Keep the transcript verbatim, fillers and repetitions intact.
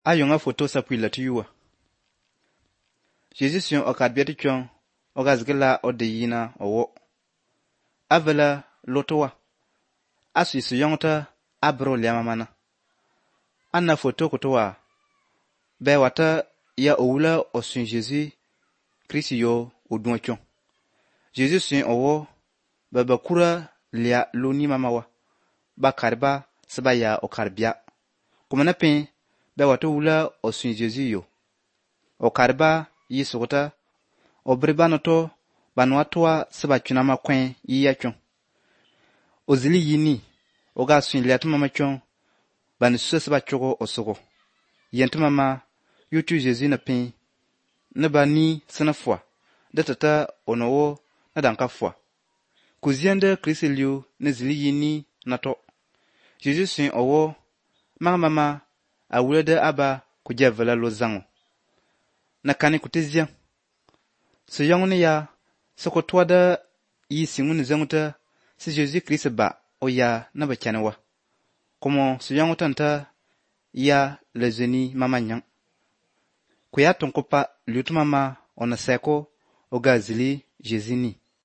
Ayonga photo sapui la tuyuwa. Jésus sion okad biati chong ogazgela odeyina owo. Avela lotowa. Asu su yongta abro liamamana. Anna photo kutowa. Be wata ya owula osun Jésus Christ yo odun chong. Jésus sion owo baba kura lia loni mamawa. Ba karba saba ya okarbia. Kumana pen be wata wula osun Jésus yo. Okarba yi sokota obriba noto banwatwa saba chunama kwen yi ya chong. Ozili yini oga sun liatu mama chong ban su saba chogo osogo. Yentu mama yutu Jésus na pen ne ba ni sana fwa de tata onowo na danka fwa. Kuziende Christ liu ne zili yini nato. Jésus sun owo mama mama awule de aba kujevela lo zango. Na kani kutizia. So yongni ya soko twada yi singun zanguta si Jésus Christ ba o ya na ba chanawa. Komo so yongutanta ya lezeni mama nyang. Kuya tonkopa lutu mama ona seko o gazili Jésus ni.